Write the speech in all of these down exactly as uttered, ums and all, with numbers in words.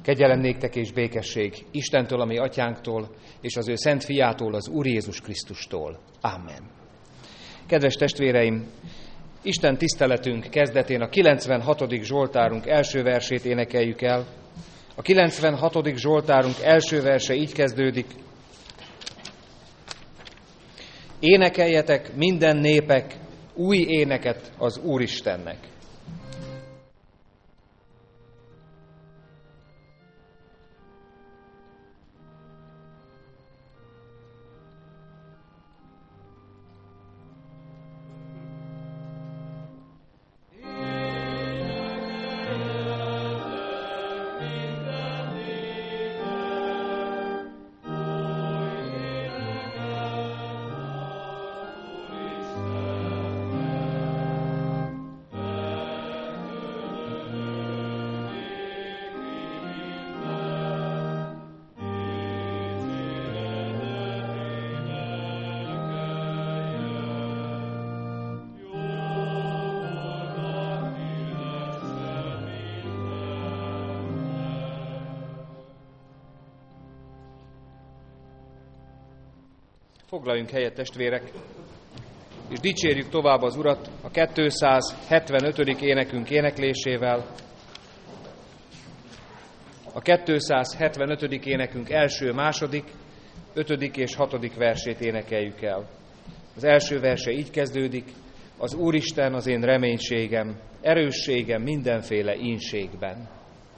Kegyelem néktek és békesség Istentől, a mi atyánktól, és az ő szent fiától, az Úr Jézus Krisztustól. Amen. Kedves testvéreim, Isten tiszteletünk kezdetén a kilencvenhatodik Zsoltárunk első versét énekeljük el. A kilencvenhatodik Zsoltárunk első verse így kezdődik. Énekeljetek minden népek új éneket az Úristennek. Foglaljunk helyet, testvérek, és dicsérjük tovább az Urat a kétszázhetvenötödik énekünk éneklésével. A kétszázhetvenötödik énekünk első, második, ötödik és hatodik versét énekeljük el. Az első verse így kezdődik: az Úristen az én reménységem, erősségem mindenféle ínségben.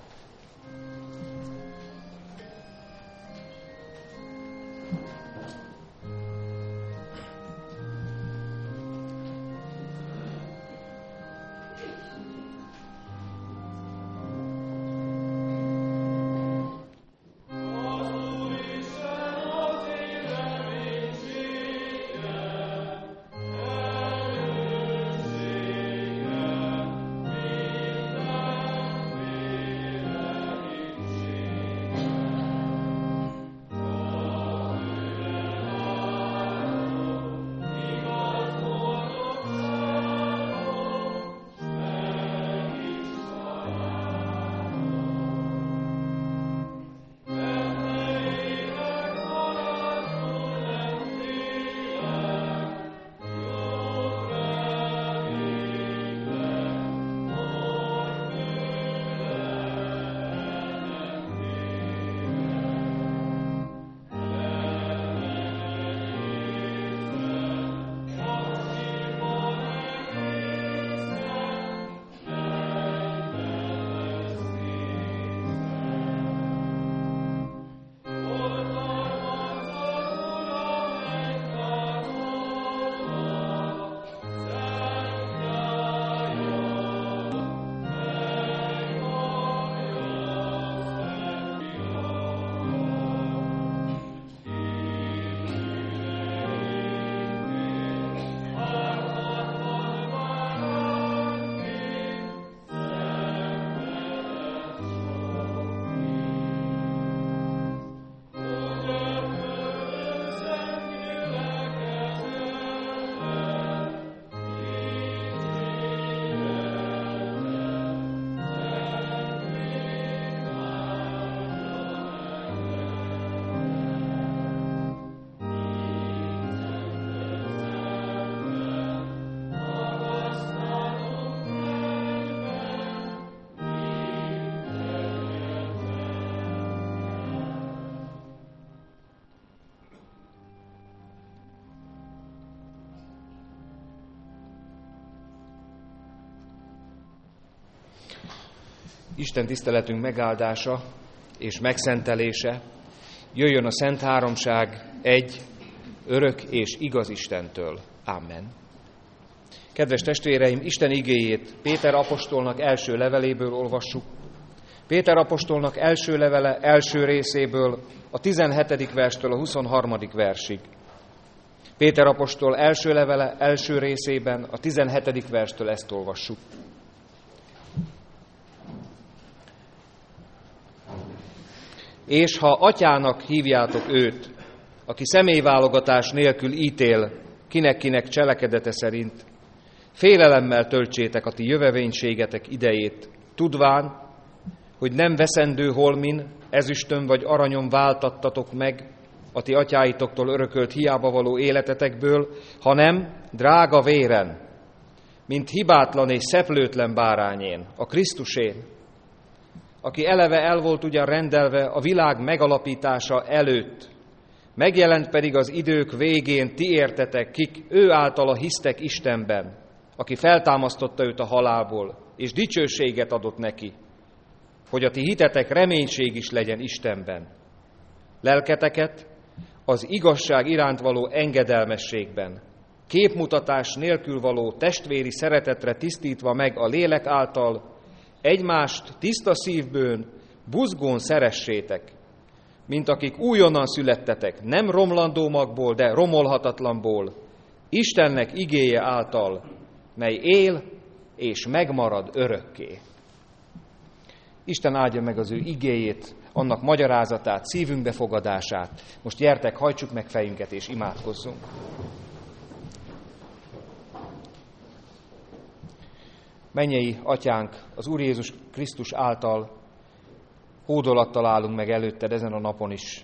Isten tiszteletünk megáldása és megszentelése jöjjön a Szent Háromság egy, örök és igaz Istentől. Amen. Kedves testvéreim, Isten igéjét Péter apostolnak első leveléből olvassuk. Péter apostolnak első levele első részéből, a tizenhetedik verstől a huszonharmadik versig. Péter apostol első levele első részében, a tizenhetedik verstől ezt olvassuk. És ha atyának hívjátok őt, aki személyválogatás nélkül ítél, kinek-kinek cselekedete szerint, félelemmel töltsétek a ti jövevénységetek idejét, tudván, hogy nem veszendő holmin, ezüstön vagy aranyon váltattatok meg a ti atyáitoktól örökölt hiába való életetekből, hanem drága véren, mint hibátlan és szeplőtlen bárányén, a Krisztusén, aki eleve el volt ugyan rendelve a világ megalapítása előtt, megjelent pedig az idők végén ti értetek, kik ő általa hisztek Istenben, aki feltámasztotta őt a halálból, és dicsőséget adott neki, hogy a ti hitetek reménység is legyen Istenben. Lelketeket az igazság iránt való engedelmességben, képmutatás nélkül való testvéri szeretetre tisztítva meg a lélek által, egymást tiszta szívből, buzgón szeressétek, mint akik újonnan születtetek, nem romlandó magból, de romolhatatlanból, Istennek igéje által, mely él és megmarad örökké. Isten áldja meg az ő igéjét, annak magyarázatát, szívünk befogadását. Most gyertek, hajtsuk meg fejünket és imádkozzunk. Mennyei Atyánk, az Úr Jézus Krisztus által hódolattal állunk meg előtted ezen a napon is.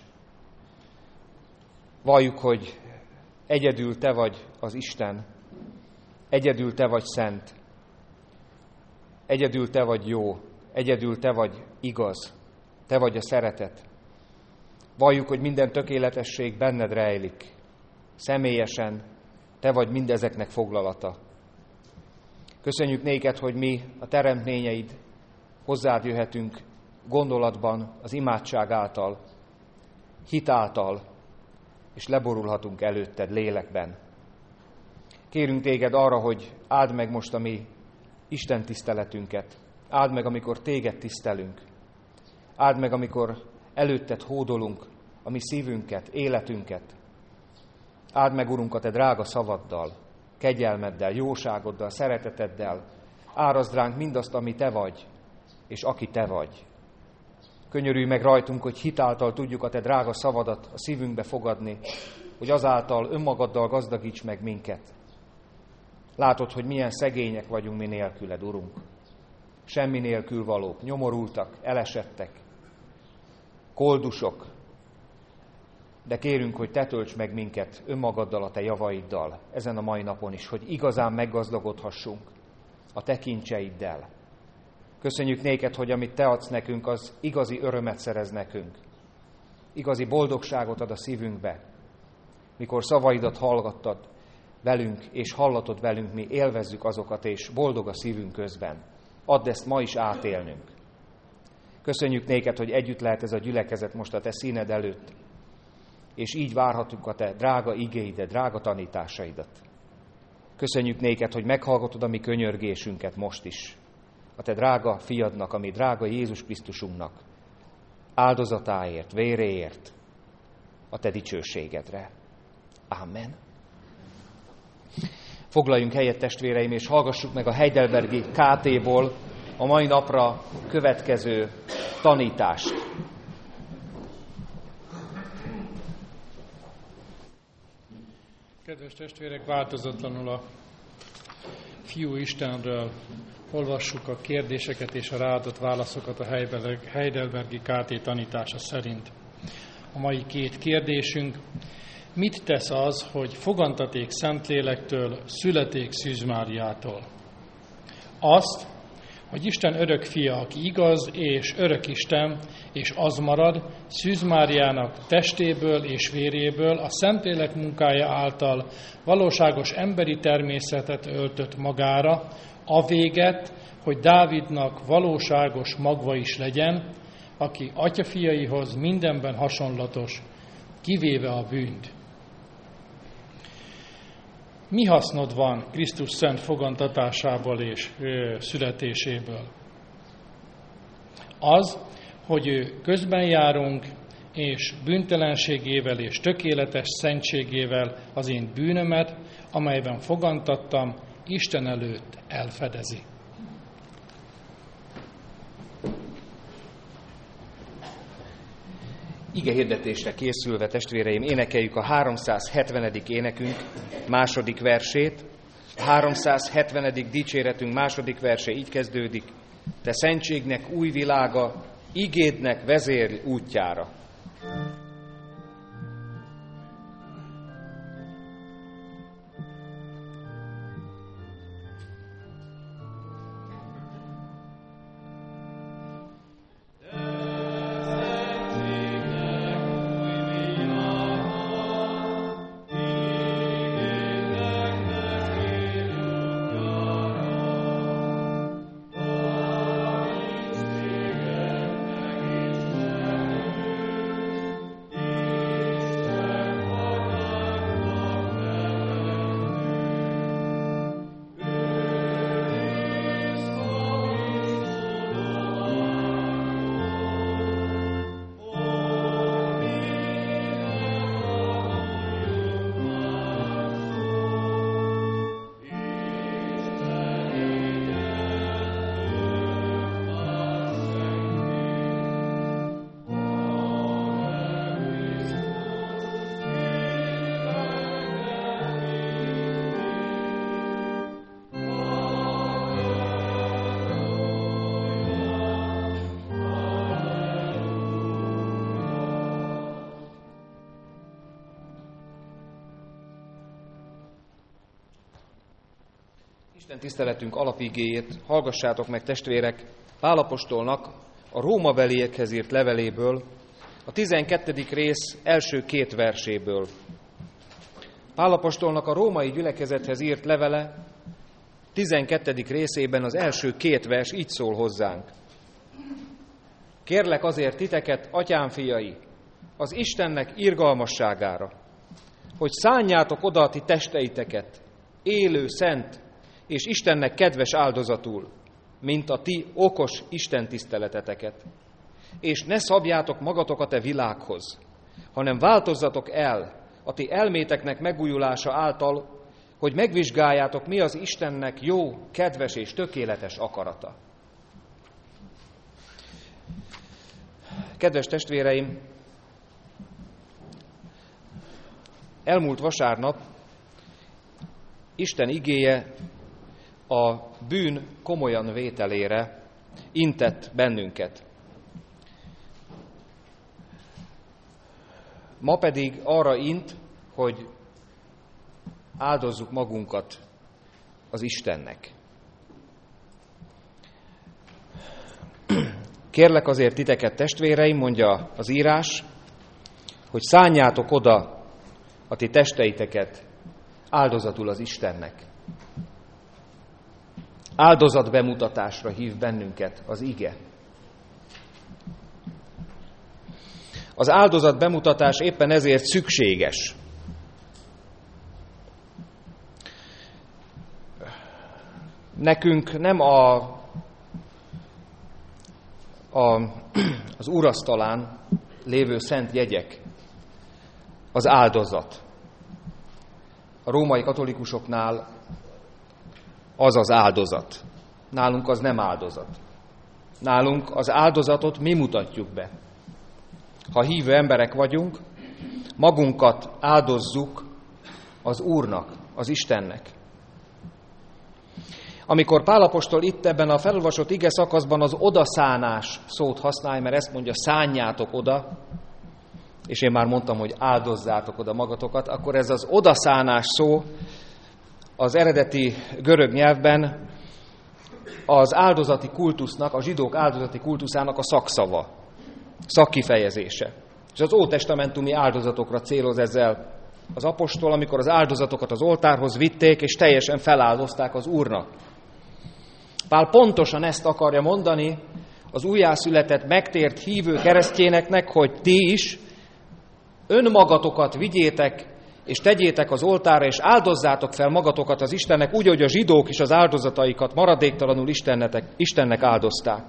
Valljuk, hogy egyedül Te vagy az Isten, egyedül Te vagy szent, egyedül Te vagy jó, egyedül Te vagy igaz, Te vagy a szeretet. Valljuk, hogy minden tökéletesség benned rejlik. Személyesen Te vagy mindezeknek foglalata. Köszönjük néked, hogy mi, a teremtményeid, hozzád jöhetünk gondolatban, az imádság által, hit által, és leborulhatunk előtted lélekben. Kérünk téged arra, hogy áld meg most a mi Isten tiszteletünket. Áld meg, amikor téged tisztelünk. Áld meg, amikor előtted hódolunk a mi szívünket, életünket. Áld meg, Urunk, a te drága szavaddal, kegyelmeddel, jóságoddal, szereteteddel. Árazd ránk mindazt, ami te vagy, és aki te vagy. Könyörülj meg rajtunk, hogy hitáltal tudjuk a te drága szavadat a szívünkbe fogadni, hogy azáltal önmagaddal gazdagíts meg minket. Látod, hogy milyen szegények vagyunk mi nélküled, Urunk. Semmi nélkül valók, nyomorultak, elesettek, koldusok, de kérünk, hogy te tölts meg minket önmagaddal, a te javaiddal, ezen a mai napon is, hogy igazán meggazdagodhassunk a te kincseiddel. Köszönjük néked, hogy amit te adsz nekünk, az igazi örömet szerez nekünk. Igazi boldogságot ad a szívünkbe. Mikor szavaidat hallgattad velünk, és hallatod velünk, mi élvezzük azokat, és boldog a szívünk közben. Add ezt ma is átélnünk. Köszönjük néked, hogy együtt lehet ez a gyülekezet most a te színed előtt, és így várhatunk a te drága igéidet, drága tanításaidat. Köszönjük néked, hogy meghallgatod a mi könyörgésünket most is. A te drága fiadnak, a mi drága Jézus Krisztusunknak áldozatáért, véréért, a te dicsőségedre. Amen. Foglaljunk helyet, testvéreim, és hallgassuk meg a Heidelbergi ká té-ból a mai napra következő tanítást. Kedves testvérek, változatlanul a Fiú Istenről olvassuk a kérdéseket és a ráadott válaszokat a Heidelbergi ká té tanítása szerint. A mai két kérdésünk: mit tesz az, hogy fogantaték Szentlélektől, születék Szűz Máriától? Azt, hogy Isten örök fia, aki igaz és örök Isten, és az marad, Szűz Máriának testéből és véréből a Szentlélek munkája által valóságos emberi természetet öltött magára, a véget, hogy Dávidnak valóságos magva is legyen, aki atyafiaihoz mindenben hasonlatos, kivéve a bűnt. Mi hasznod van Krisztus szent fogantatásából és ö, születéséből? Az, hogy ő közben járunk, és bűntelenségével és tökéletes szentségével az én bűnömet, amelyben fogantattam, Isten előtt elfedezi. Ige hirdetésre készülve, testvéreim, énekeljük a háromszázhetvenedik énekünk második versét. háromszázhetvenedik dicséretünk második verse így kezdődik: Te szentségnek új világa, igédnek vezérl útjára. Isten tiszteletünk alapigéjét hallgassátok meg, testvérek, Pál apostolnak a rómabeliekhez írt leveléből, a tizenkettedik rész első két verséből. Pál apostolnak a római gyülekezethez írt levele tizenkettedik részében az első két vers így szól hozzánk. Kérlek azért titeket, atyám fiai, az Istennek irgalmasságára, hogy szánjátok oda a ti testeiteket, élő, szent és Istennek kedves áldozatul, mint a ti okos istentiszteleteteket. És ne szabjátok magatokat e világhoz, hanem változzatok el a ti elméteknek megújulása által, hogy megvizsgáljátok, mi az Istennek jó, kedves és tökéletes akarata. Kedves testvéreim, elmúlt vasárnap Isten igéje a bűn komolyan vételére intett bennünket. Ma pedig arra int, hogy áldozzuk magunkat az Istennek. Kérlek azért titeket, testvéreim, mondja az írás, hogy szánjátok oda a ti testeiteket áldozatul az Istennek. Áldozatbemutatásra hív bennünket az ige. Az áldozatbemutatás éppen ezért szükséges. Nekünk nem a, a, az úrasztalán lévő szent jegyek az áldozat. A római katolikusoknál az az áldozat. Nálunk az nem áldozat. Nálunk az áldozatot mi mutatjuk be. Ha hívő emberek vagyunk, magunkat áldozzuk az Úrnak, az Istennek. Amikor Pál apostol itt ebben a felolvasott ige szakaszban az odaszánás szót használja, mert ezt mondja, szánjátok oda, és én már mondtam, hogy áldozzátok oda magatokat, akkor ez az odaszánás szó az eredeti görög nyelvben az áldozati kultusznak, a zsidók áldozati kultuszának a szakszava, szakkifejezése. És az ótestamentumi áldozatokra céloz ezzel az apostol, amikor az áldozatokat az oltárhoz vitték, és teljesen feláldozták az Úrnak. Pál pontosan ezt akarja mondani az újjászületett, megtért hívő keresztjéneknek, hogy ti is önmagatokat vigyétek, és tegyétek az oltárra, és áldozzátok fel magatokat az Istennek, úgy, hogy a zsidók is az áldozataikat maradéktalanul Istennek, Istennek áldozták.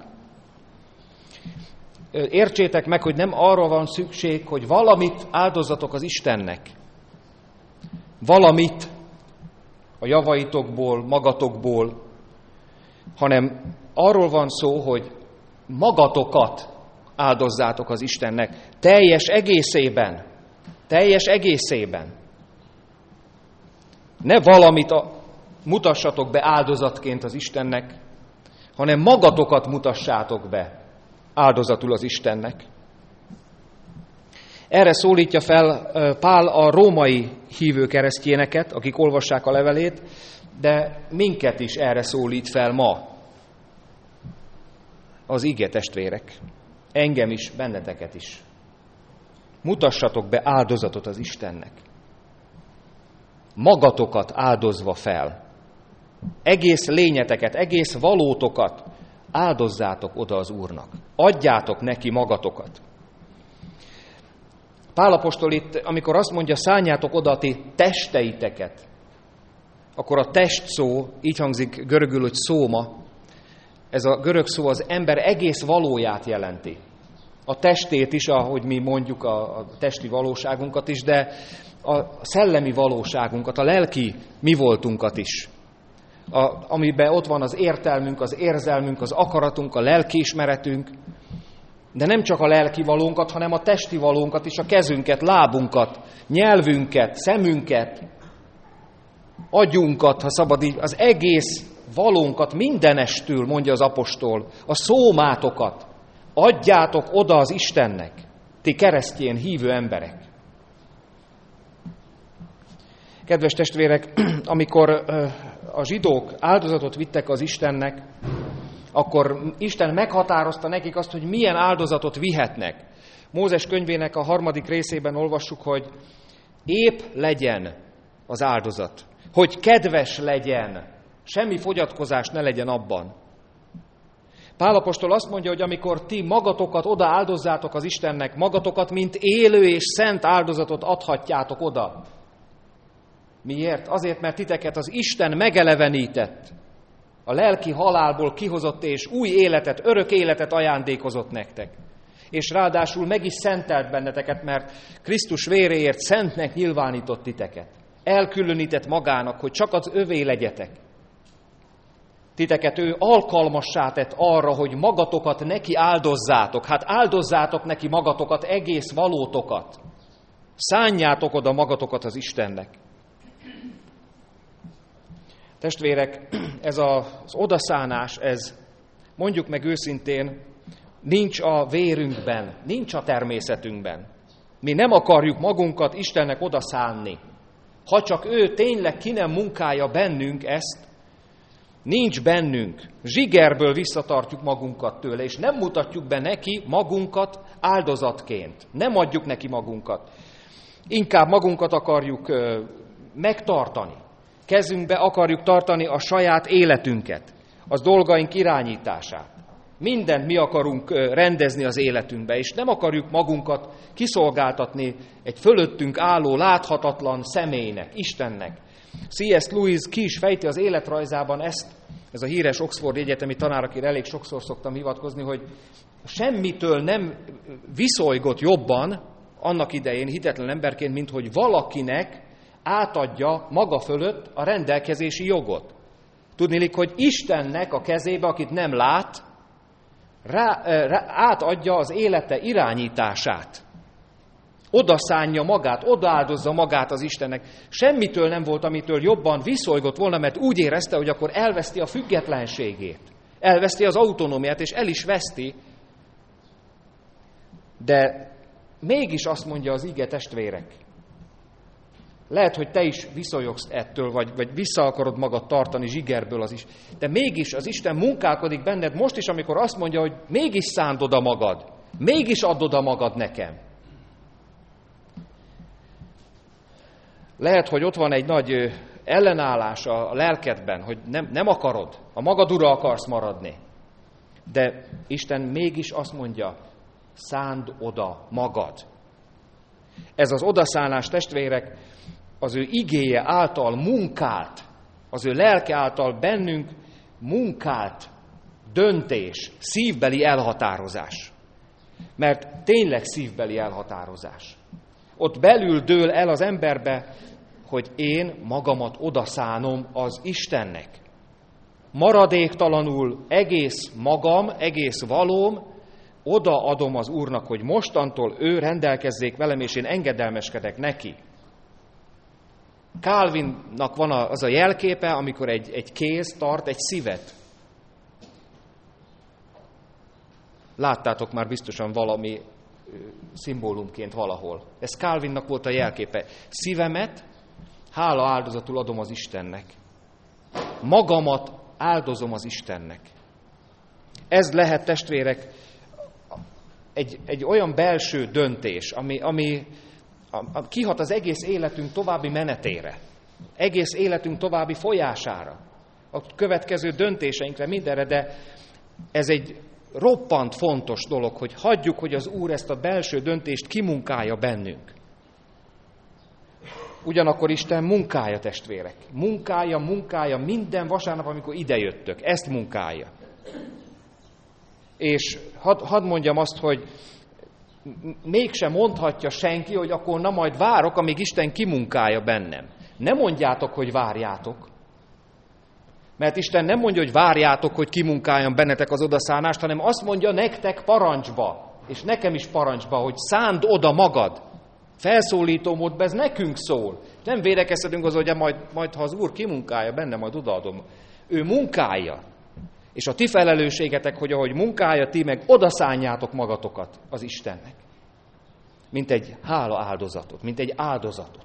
Értsétek meg, hogy nem arra van szükség, hogy valamit áldozatok az Istennek. Valamit a javaitokból, magatokból, hanem arról van szó, hogy magatokat áldozzátok az Istennek teljes egészében. Teljes egészében. Ne valamit mutassatok be áldozatként az Istennek, hanem magatokat mutassátok be áldozatul az Istennek. Erre szólítja fel Pál a római hívő keresztjéneket, akik olvassák a levelét, de minket is erre szólít fel ma az ige, testvérek. Engem is, benneteket is. Mutassatok be áldozatot az Istennek. Magatokat áldozva fel. Egész lényeteket, egész valótokat áldozzátok oda az Úrnak. Adjátok neki magatokat. Pál apostol itt, amikor azt mondja, szánjátok oda a ti testeiteket, akkor a test szó, így hangzik görögül, hogy szóma, ez a görög szó az ember egész valóját jelenti. A testét is, ahogy mi mondjuk a, a testi valóságunkat is, de a szellemi valóságunkat, a lelki mi voltunkat is. A, amiben ott van az értelmünk, az érzelmünk, az akaratunk, a lelkiismeretünk, de nem csak a lelki valónkat, hanem a testi valónkat is, a kezünket, lábunkat, nyelvünket, szemünket, agyunkat, ha szabad így, az egész valónkat mindenestül, mondja az apostol, a szómátokat adjátok oda az Istennek, ti keresztjén hívő emberek. Kedves testvérek, amikor a zsidók áldozatot vittek az Istennek, akkor Isten meghatározta nekik azt, hogy milyen áldozatot vihetnek. Mózes könyvének a harmadik részében olvassuk, hogy épp legyen az áldozat, hogy kedves legyen, semmi fogyatkozás ne legyen abban. Pál apostol azt mondja, hogy amikor ti magatokat oda áldozzátok az Istennek, magatokat, mint élő és szent áldozatot adhatjátok oda. Miért? Azért, mert titeket az Isten megelevenített, a lelki halálból kihozott és új életet, örök életet ajándékozott nektek. És ráadásul meg is szentelt benneteket, mert Krisztus véréért szentnek nyilvánított titeket. Elkülönített magának, hogy csak az övé legyetek. Titeket ő alkalmassá tett arra, hogy magatokat neki áldozzátok. Hát áldozzátok neki magatokat, egész valótokat. Szánjátok oda magatokat az Istennek. Testvérek, ez az odaszánás, ez, mondjuk meg őszintén, nincs a vérünkben, nincs a természetünkben. Mi nem akarjuk magunkat Istennek odaszánni. Ha csak ő tényleg ki nem munkálja bennünk ezt, nincs bennünk. Zsigerből visszatartjuk magunkat tőle, és nem mutatjuk be neki magunkat áldozatként. Nem adjuk neki magunkat. Inkább magunkat akarjuk ö, megtartani. Kezünkbe akarjuk tartani a saját életünket, az dolgaink irányítását. Mindent mi akarunk rendezni az életünkbe, és nem akarjuk magunkat kiszolgáltatni egy fölöttünk álló, láthatatlan személynek, Istennek. C S Lewis ki is fejti az életrajzában ezt, ez a híres Oxford egyetemi tanár, akire elég sokszor szoktam hivatkozni, hogy semmitől nem viszolygott jobban annak idején hitetlen emberként, mint hogy valakinek átadja maga fölött a rendelkezési jogot. Tudniillik, hogy Istennek a kezébe, akit nem lát, rá, rá, átadja az élete irányítását. Oda szánja magát, odaáldozza magát az Istennek. Semmitől nem volt, amitől jobban viszolygott volna, mert úgy érezte, hogy akkor elveszti a függetlenségét. Elveszti az autonómiát, és el is veszti. De mégis azt mondja az ige, testvérek, lehet, hogy te is viszonyogsz ettől, vagy, vagy vissza akarod magad tartani zsigerből az is. De mégis az Isten munkálkodik benned most is, amikor azt mondja, hogy mégis szánd oda magad. Mégis add oda magad nekem. Lehet, hogy ott van egy nagy ellenállás a lelkedben, hogy nem, nem akarod, a magad ura akarsz maradni. De Isten mégis azt mondja, szánd oda magad. Ez az odaszánás, testvérek, az ő igéje által munkált, az ő lelke által bennünk munkált döntés, szívbeli elhatározás. Mert tényleg szívbeli elhatározás. Ott belül dől el az emberbe, hogy én magamat odaszánom az Istennek. Maradéktalanul egész magam, egész valóm, odaadom az Úrnak, hogy mostantól ő rendelkezzék velem, és én engedelmeskedek neki. Calvinnak van az a jelképe, amikor egy, egy kéz tart egy szívet. Láttátok már biztosan valami szimbólumként valahol. Ez Calvinnak volt a jelképe. Szívemet hála áldozatul adom az Istennek. Magamat áldozom az Istennek. Ez lehet, testvérek, egy, egy olyan belső döntés, ami, ami a, a, kihat az egész életünk további menetére, egész életünk további folyására, a következő döntéseinkre, mindenre, de ez egy roppant fontos dolog, hogy hagyjuk, hogy az Úr ezt a belső döntést kimunkálja bennünk. Ugyanakkor Isten munkálja, testvérek. Munkálja, munkálja minden vasárnap, amikor idejöttök. Ezt munkálja. És hadd had mondjam azt, hogy mégsem mondhatja senki, hogy akkor na majd várok, amíg Isten kimunkálja bennem. Ne mondjátok, hogy várjátok. Mert Isten nem mondja, hogy várjátok, hogy kimunkáljon bennetek az odaszánást, hanem azt mondja nektek parancsba, és nekem is parancsba, hogy szánd oda magad. Felszólító módban ez nekünk szól. Nem védekezhetünk az, hogy majd, majd ha az Úr kimunkálja benne, majd odaadom. Ő munkálja. És a ti felelősségetek, hogy ahogy munkálja, ti meg odaszánjátok magatokat az Istennek. Mint egy hála áldozatot, mint egy áldozatot.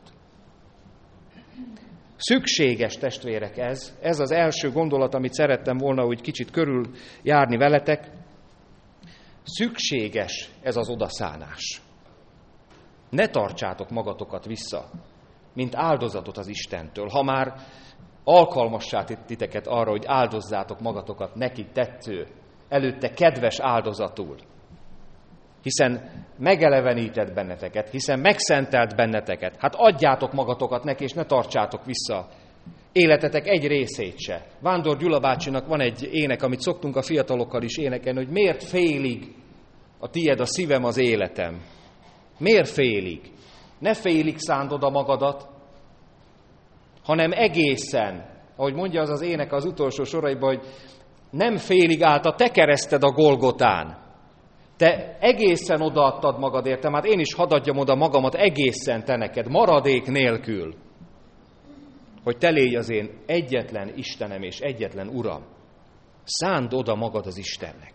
Szükséges, testvérek, ez. Ez az első gondolat, amit szerettem volna úgy kicsit körül járni veletek. Szükséges ez az odaszánás. Ne tartsátok magatokat vissza, mint áldozatot az Istentől. Ha már alkalmassá titeket arra, hogy áldozzátok magatokat neki tetsző, előtte kedves áldozatul. Hiszen megelevenített benneteket, hiszen megszentelt benneteket. Hát adjátok magatokat neki, és ne tartsátok vissza életetek egy részét se. Vándor Gyula bácsinak van egy ének, amit szoktunk a fiatalokkal is énekelni, hogy miért félig a tied a szívem az életem. Miért félig? Ne félig szánd oda magadat, hanem egészen, ahogy mondja az az ének az utolsó soraiban, hogy nem félig állt a te kereszted a Golgotán. Te egészen odaadtad magad értem, hát én is hadd adjam oda magamat egészen te neked, maradék nélkül, hogy te légy az én egyetlen Istenem és egyetlen Uram. Szánd oda magad az Istennek.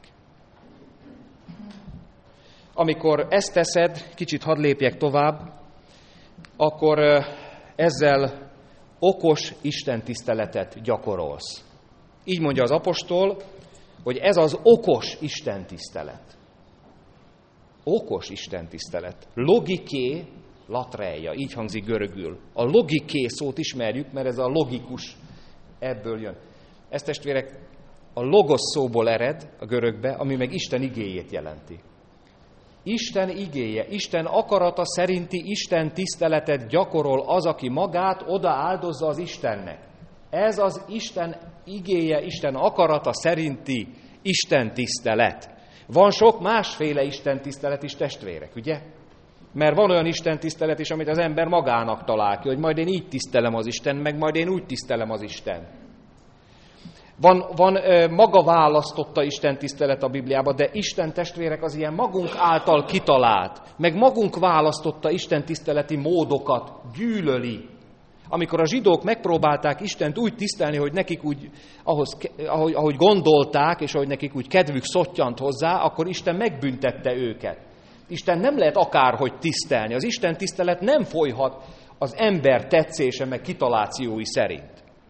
Amikor ezt teszed, kicsit hadd lépjek tovább, akkor ezzel okos istentiszteletet gyakorolsz. Így mondja az apostol, hogy ez az okos istentisztelet. Okos istentisztelet. Logiké latreia, így hangzik görögül. A logiké szót ismerjük, mert ez a logikus, ebből jön. Ez, testvérek, a logos szóból ered a görögbe, ami meg Isten igéjét jelenti. Isten igéje, Isten akarata szerinti Isten tiszteletet gyakorol az, aki magát odaáldozza az Istennek. Ez az Isten igéje, Isten akarata szerinti Isten tisztelet. Van sok másféle Isten tisztelet is, testvérek, ugye? Mert van olyan Isten tisztelet is, amit az ember magának talál ki, hogy majd én így tisztelem az Isten, meg majd én úgy tisztelem az Isten. Van, van ö, maga választotta Isten tisztelet a Bibliában, de Isten, testvérek, az ilyen magunk által kitalált, meg magunk választotta Isten tiszteleti módokat gyűlöli. Amikor a zsidók megpróbálták Istent úgy tisztelni, hogy nekik úgy, ahhoz, ahogy, ahogy gondolták, és ahogy nekik úgy kedvük szottyant hozzá, akkor Isten megbüntette őket. Isten nem lehet akárhogy tisztelni. Az Isten tisztelet nem folyhat az ember tetszése meg kitalációi szerint.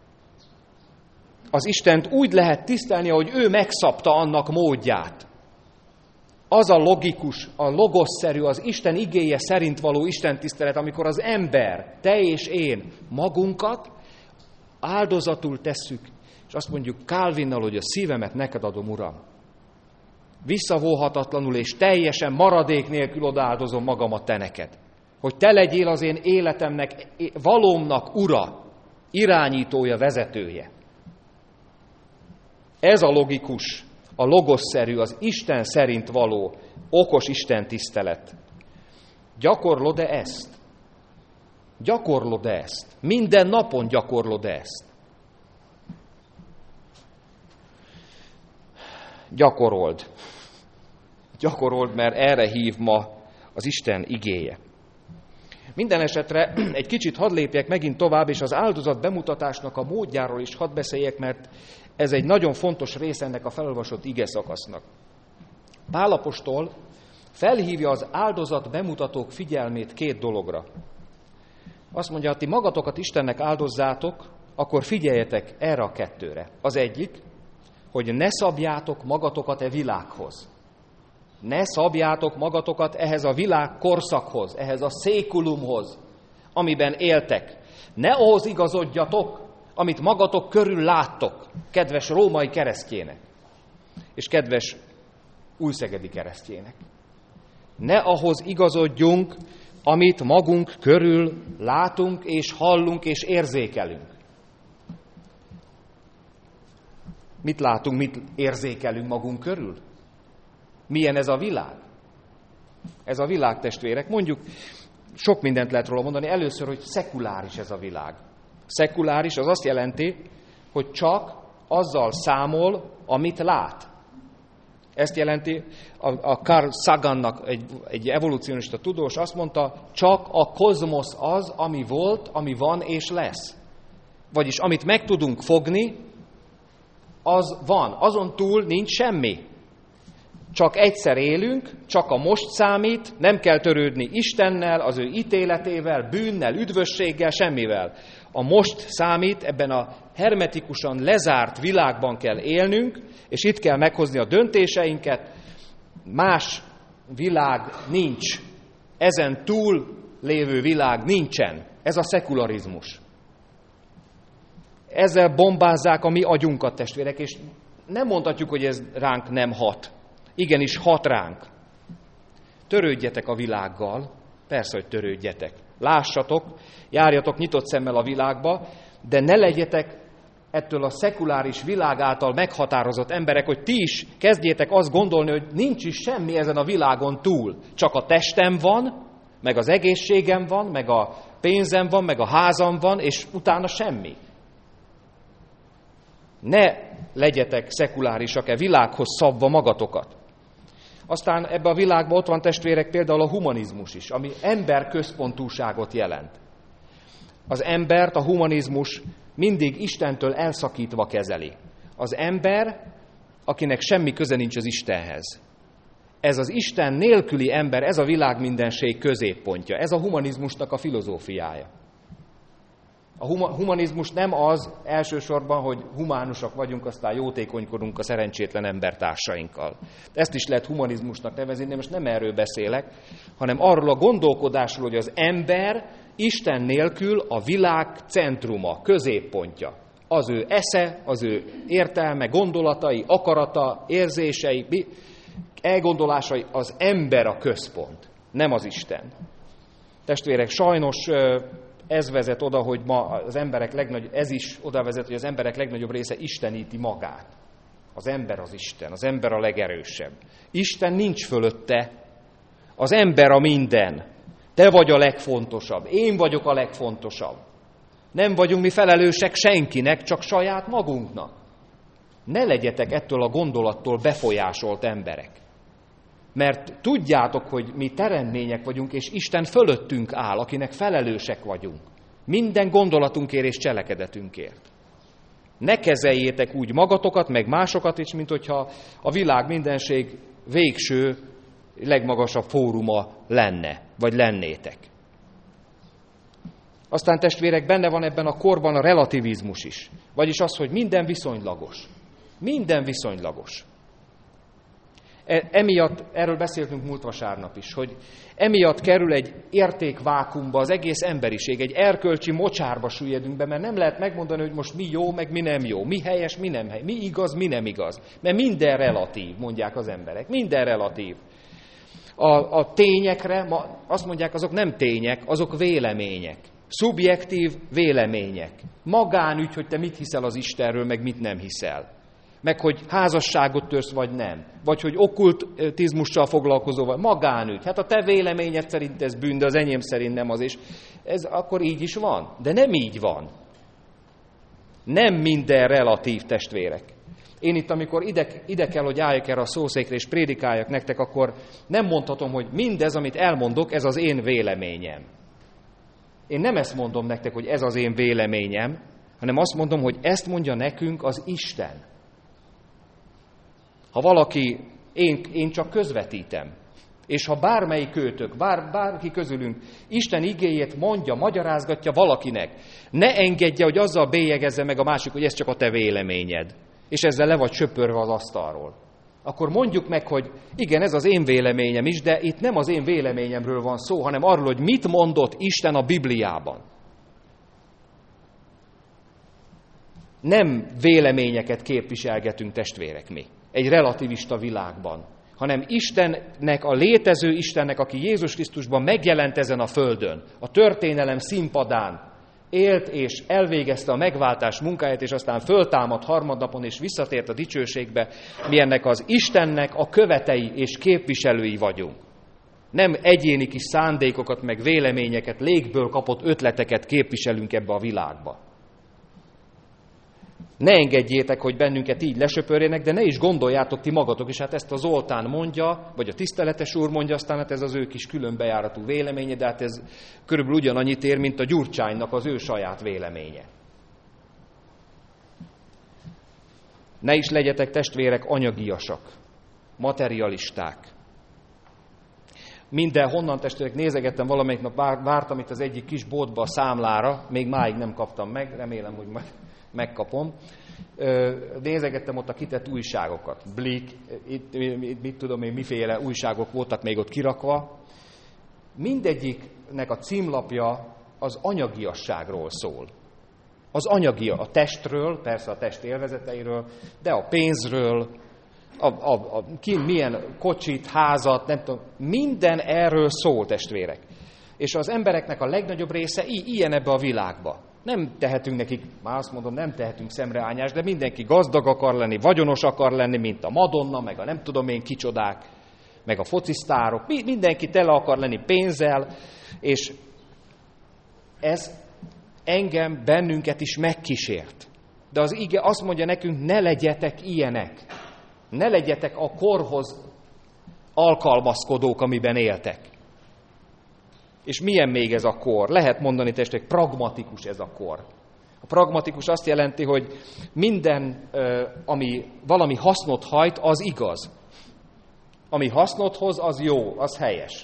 Az Istent úgy lehet tisztelni, ahogy ő megszabta annak módját. Az a logikus, a logosszerű, az Isten igéje szerint való Isten tisztelet, amikor az ember, te és én magunkat áldozatul tesszük, és azt mondjuk Calvinnal, hogy a szívemet neked adom, Uram. Visszavóhatatlanul és teljesen maradék nélkül odaáldozom magamat te neked. Hogy te legyél az én életemnek, valómnak ura, irányítója, vezetője. Ez a logikus, a logosszerű, az Isten szerint való, okos Isten tisztelet. Gyakorlod-e ezt? Gyakorlod-e ezt? Minden napon gyakorlod-e ezt? Gyakorold. Gyakorold, mert erre hív ma az Isten igéje. Minden esetre egy kicsit hadd lépjek megint tovább, és az áldozat bemutatásnak a módjáról is hadd beszéljek, mert ez egy nagyon fontos része ennek a felolvasott ige szakasznak. Pál apostol felhívja az áldozat bemutatók figyelmét két dologra. Azt mondja, ha ti magatokat Istennek áldozzátok, akkor figyeljetek erre a kettőre. Az egyik, hogy ne szabjátok magatokat e világhoz. Ne szabjátok magatokat ehhez a világ korszakhoz, ehhez a székulumhoz, amiben éltek. Ne ahhoz igazodjatok, amit magatok körül láttok, kedves római keresztjének, és kedves újszegedi keresztjének. Ne ahhoz igazodjunk, amit magunk körül látunk, és hallunk, és érzékelünk. Mit látunk, mit érzékelünk magunk körül? Milyen ez a világ? Ez a világ, testvérek. Mondjuk, sok mindent lehet róla mondani. Először, hogy szekuláris ez a világ. Szekuláris az azt jelenti, hogy csak azzal számol, amit lát. Ezt jelenti, a, a Carl Sagannak, egy, egy evolúcionista tudós azt mondta, csak a kozmosz az, ami volt, ami van és lesz. Vagyis amit meg tudunk fogni, az van. Azon túl nincs semmi. Csak egyszer élünk, csak a most számít, nem kell törődni Istennel, az ő ítéletével, bűnnel, üdvösséggel, semmivel. A most számít, ebben a hermetikusan lezárt világban kell élnünk, és itt kell meghozni a döntéseinket. Más világ nincs. Ezen túl lévő világ nincsen. Ez a szekularizmus. Ezzel bombázzák a mi agyunkat, testvérek, és nem mondhatjuk, hogy ez ránk nem hat. Igenis hat ránk. Törődjetek a világgal, persze, hogy törődjetek. Lássatok, járjatok nyitott szemmel a világba, de ne legyetek ettől a szekuláris világ által meghatározott emberek, hogy ti is kezdjétek azt gondolni, hogy nincs is semmi ezen a világon túl. Csak a testem van, meg az egészségem van, meg a pénzem van, meg a házam van, és utána semmi. Ne legyetek szekulárisak-e világhoz szabva magatokat. Aztán ebben a világban ott van, testvérek, például a humanizmus is, ami emberközpontúságot jelent. Az embert a humanizmus mindig Istentől elszakítva kezeli. Az ember, akinek semmi köze nincs az Istenhez. Ez az Isten nélküli ember, ez a világ mindenség középpontja. Ez a humanizmusnak a filozófiája. A humanizmus nem az elsősorban, hogy humánusak vagyunk, aztán jótékonykodunk a szerencsétlen embertársainkkal. Ezt is lehet humanizmusnak nevezni, de most nem erről beszélek, hanem arról a gondolkodásról, hogy az ember Isten nélkül a világ centruma, középpontja. Az ő esze, az ő értelme, gondolatai, akarata, érzései, elgondolásai, az ember a központ, nem az Isten. Testvérek, sajnos ez vezet oda, hogy ma az emberek legnagyobb, ez is oda vezet, hogy az emberek legnagyobb része isteníti magát. Az ember az Isten, az ember a legerősebb. Isten nincs fölötte, az ember a minden. Te vagy a legfontosabb, én vagyok a legfontosabb. Nem vagyunk mi felelősek senkinek, csak saját magunknak. Ne legyetek ettől a gondolattól befolyásolt emberek. Mert tudjátok, hogy mi teremmények vagyunk, és Isten fölöttünk áll, akinek felelősek vagyunk. Minden gondolatunkért és cselekedetünkért. Ne kezeljétek úgy magatokat, meg másokat is, mint hogyha a világ mindenség végső, legmagasabb fóruma lenne, vagy lennétek. Aztán, testvérek, benne van ebben a korban a relativizmus is. Vagyis az, hogy minden viszonylagos. Minden viszonylagos. Emiatt, erről beszéltünk múlt vasárnap is, hogy emiatt kerül egy értékvákuumba az egész emberiség, egy erkölcsi mocsárba süllyedünk be, mert nem lehet megmondani, hogy most mi jó, meg mi nem jó, mi helyes, mi nem helyes, mi igaz, mi nem igaz. Mert minden relatív, mondják az emberek, minden relatív. A, a tényekre, ma azt mondják, azok nem tények, azok vélemények. Szubjektív vélemények. Magánügy, hogy te mit hiszel az Istenről, meg mit nem hiszel. Meg hogy házasságot törsz, vagy nem. Vagy hogy okkultizmussal foglalkozó vagy. Magánügy. Hát a te véleményed szerint ez bűn, de az enyém szerint nem az is. Ez akkor így is van. De nem így van. Nem minden relatív, testvérek. Én itt, amikor ide, ide kell, hogy álljak erre a szószékre és prédikáljak nektek, akkor nem mondhatom, hogy mindez, amit elmondok, ez az én véleményem. Én nem ezt mondom nektek, hogy ez az én véleményem, hanem azt mondom, hogy ezt mondja nekünk az Isten. Ha valaki, én, én csak közvetítem, és ha bármelyik őtök, bár, bárki közülünk Isten igéjét mondja, magyarázgatja valakinek, ne engedje, hogy azzal bélyegezze meg a másik, hogy ez csak a te véleményed, és ezzel le vagy söpörve az asztalról. Akkor mondjuk meg, hogy igen, ez az én véleményem is, de itt nem az én véleményemről van szó, hanem arról, hogy mit mondott Isten a Bibliában. Nem véleményeket képviselgetünk, testvérek, mi, egy relativista világban, hanem Istennek, a létező Istennek, aki Jézus Krisztusban megjelent ezen a földön, a történelem színpadán, élt és elvégezte a megváltás munkáját, és aztán föltámadt harmadnapon, és visszatért a dicsőségbe, mi ennek az Istennek a követei és képviselői vagyunk. Nem egyéni kis szándékokat, meg véleményeket, légből kapott ötleteket képviselünk ebbe a világba. Ne engedjétek, hogy bennünket így lesöpörjenek, de ne is gondoljátok ti magatok is, hát ezt a Zoltán mondja, vagy a tiszteletes úr mondja, aztán hát ez az ő kis különbejáratú véleménye, de hát ez körülbelül ugyanannyit ér, mint a Gyurcsánynak az ő saját véleménye. Ne is legyetek, testvérek, anyagiasak, materialisták. Mindenhonnan, testvérek, nézegettem, valamelyik nap vártam itt az egyik kis boltba a számlára, még máig nem kaptam meg, remélem, hogy majd megkapom. Nézegettem ott a kitett újságokat. Blik, itt, itt mit tudom én, miféle újságok voltak még ott kirakva. Mindegyiknek a címlapja az anyagiasságról szól. Az anyagia, a testről, persze a test élvezeteiről, de a pénzről, a, a, a, ki milyen kocsit, házat, nem tudom, minden erről szól, testvérek. És az embereknek a legnagyobb része i- ilyen ebbe a világba. Nem tehetünk nekik, már azt mondom, nem tehetünk szemreányást, de mindenki gazdag akar lenni, vagyonos akar lenni, mint a Madonna, meg a nem tudom én kicsodák, meg a focisztárok. Mindenki tele akar lenni pénzzel, és ez engem, bennünket is megkísért. De az ige azt mondja nekünk, ne legyetek ilyenek. Ne legyetek a korhoz alkalmazkodók, amiben éltek. És milyen még ez a kor? Lehet mondani, testvérek, pragmatikus ez a kor. A pragmatikus azt jelenti, hogy minden, ami valami hasznot hajt, az igaz. Ami hasznot hoz, az jó, az helyes.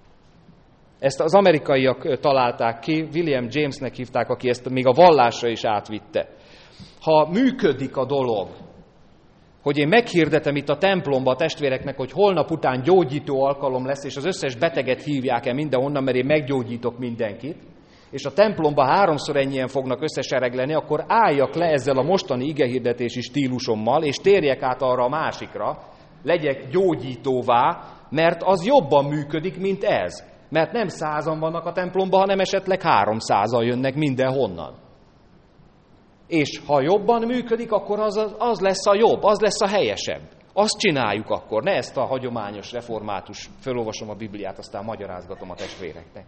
Ezt az amerikaiak találták ki, William Jamesnek hívták, aki ezt még a vallásra is átvitte. Ha működik a dolog, hogy én meghirdetem itt a templomba a testvéreknek, hogy holnap után gyógyító alkalom lesz, és az összes beteget hívják el mindenhonnan, mert én meggyógyítok mindenkit, és a templomba háromszor ennyien fognak összeseregleni, akkor álljak le ezzel a mostani igehirdetési stílusommal, és térjek át arra a másikra, legyek gyógyítóvá, mert az jobban működik, mint ez. Mert nem százan vannak a templomban, hanem esetleg háromszázan jönnek mindenhonnan. És ha jobban működik, akkor az, az lesz a jobb, az lesz a helyesebb. Azt csináljuk akkor, ne ezt a hagyományos református, felolvasom a Bibliát, aztán magyarázgatom a testvéreknek.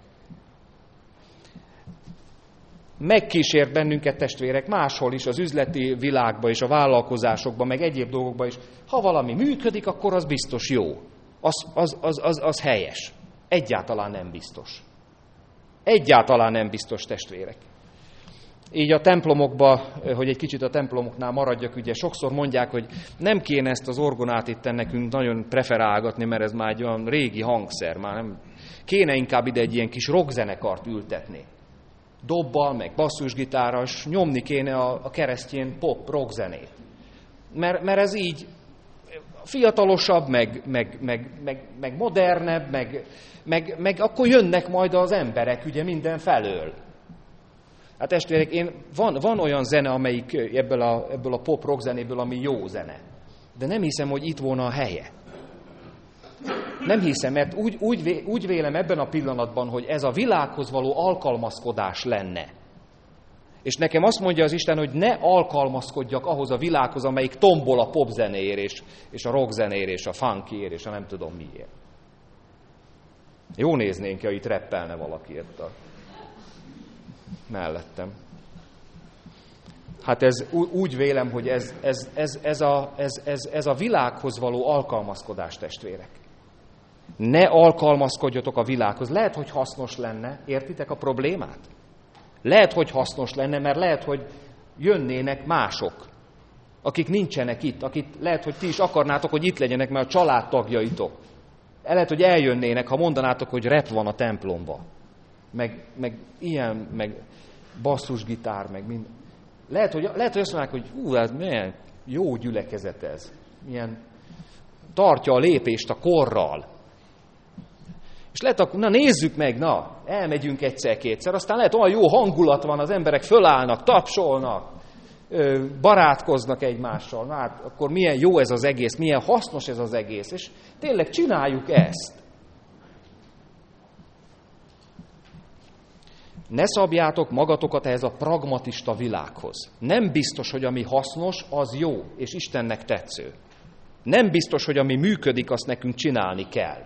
Megkísért bennünket, testvérek, máshol is, az üzleti világban és a vállalkozásokban, meg egyéb dolgokban is. Ha valami működik, akkor az biztos jó. Az, az, az, az, az helyes. Egyáltalán nem biztos. Egyáltalán nem biztos, testvérek. Így a templomokba, hogy egy kicsit a templomoknál maradjak, ugye sokszor mondják, hogy nem kéne ezt az orgonát itt nekünk nagyon preferálgatni, mert ez már egy olyan régi hangszer, már nem. Kéne inkább ide egy ilyen kis rockzenekart ültetni. Dobbal, meg basszusgitárral, s nyomni kéne a, a keresztjén pop rockzenét. Mert, mert ez így fiatalosabb, meg, meg, meg, meg, meg modernebb, meg, meg, meg akkor jönnek majd az emberek ugye minden felől. Hát testvérek, én, van, van olyan zene, amelyik ebből a, ebből a pop rock zenéből, ami jó zene. De nem hiszem, hogy itt volna a helye. Nem hiszem, mert úgy, úgy, úgy vélem ebben a pillanatban, hogy ez a világhoz való alkalmazkodás lenne. És nekem azt mondja az Isten, hogy ne alkalmazkodjak ahhoz a világhoz, amelyik tombol a popzenéért, és, és a rockzenéért, és a funkyért, és a nem tudom miért. Jó néznénk, ha itt reppelne valaki itt a mellettem. Hát ez úgy vélem, hogy ez, ez, ez, ez, a, ez, ez, ez a világhoz való alkalmazkodás, testvérek. Ne alkalmazkodjatok a világhoz. Lehet, hogy hasznos lenne, értitek a problémát? Lehet, hogy hasznos lenne, mert lehet, hogy jönnének mások, akik nincsenek itt, akik lehet, hogy ti is akarnátok, hogy itt legyenek, mert a családtagjaitok. Lehet, hogy eljönnének, ha mondanátok, hogy rep van a templomba. Meg, meg ilyen, meg basszusgitár, meg minden. Lehet, hogy, lehet, hogy azt mondják, hogy hú, hát milyen jó gyülekezet ez. Milyen tartja a lépést a korral. És lehet, akkor, na nézzük meg, na, elmegyünk egyszer-kétszer, aztán lehet, olyan jó hangulat van, az emberek fölállnak, tapsolnak, barátkoznak egymással. Na, hát akkor milyen jó ez az egész, milyen hasznos ez az egész, és tényleg csináljuk ezt. Ne szabjátok magatokat ehhez a pragmatista világhoz. Nem biztos, hogy ami hasznos, az jó, és Istennek tetsző. Nem biztos, hogy ami működik, azt nekünk csinálni kell.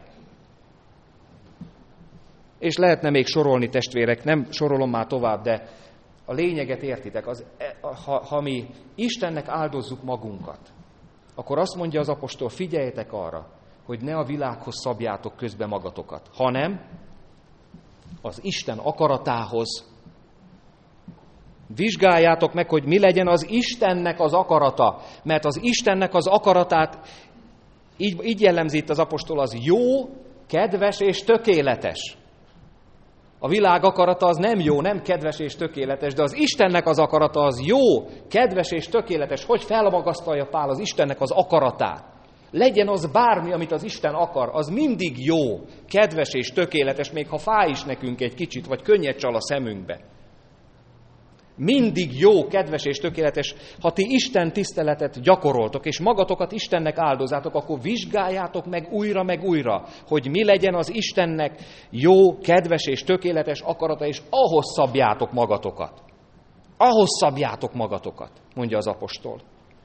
És lehetne még sorolni, testvérek, nem sorolom már tovább, de a lényeget értitek. Az, ha, ha mi Istennek áldozzuk magunkat, akkor azt mondja az apostol, figyeljetek arra, hogy ne a világhoz szabjátok közbe magatokat, hanem az Isten akaratához. Vizsgáljátok meg, hogy mi legyen az Istennek az akarata, mert az Istennek az akaratát, így, így jellemzi itt az apostol, az jó, kedves és tökéletes. A világ akarata az nem jó, nem kedves és tökéletes, de az Istennek az akarata az jó, kedves és tökéletes. Hogy felmagasztalja Pál az Istennek az akaratát? Legyen az bármi, amit az Isten akar, az mindig jó, kedves és tökéletes, még ha fáj is nekünk egy kicsit, vagy könnyed csal a szemünkbe. Mindig jó, kedves és tökéletes. Ha ti Isten tiszteletet gyakoroltok, és magatokat Istennek áldozátok, akkor vizsgáljátok meg újra, meg újra, hogy mi legyen az Istennek jó, kedves és tökéletes akarata, és ahhoz szabjátok magatokat. Ahhoz szabjátok magatokat, mondja az apostol.